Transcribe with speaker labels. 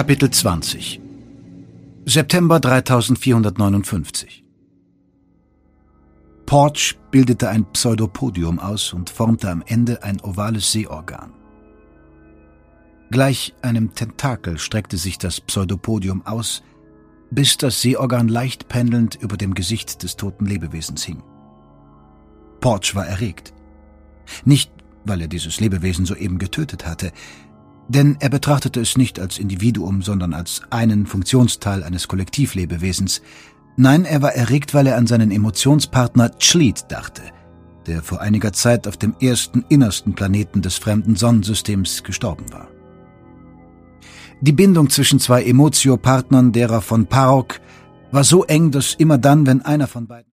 Speaker 1: Kapitel 20 September 3459 Porch bildete ein Pseudopodium aus und formte am Ende ein ovales Sehorgan. Gleich einem Tentakel streckte sich das Pseudopodium aus, bis das Sehorgan leicht pendelnd über dem Gesicht des toten Lebewesens hing. Porch war erregt. Nicht, weil er dieses Lebewesen soeben getötet hatte, denn er betrachtete es nicht als Individuum, sondern als einen Funktionsteil eines Kollektivlebewesens. Nein, er war erregt, weil er an seinen Emotionspartner Chleet dachte, der vor einiger Zeit auf dem ersten innersten Planeten des fremden Sonnensystems gestorben war. Die Bindung zwischen zwei Emotio-Partnern derer von Parok war so eng, dass immer dann, wenn einer von beiden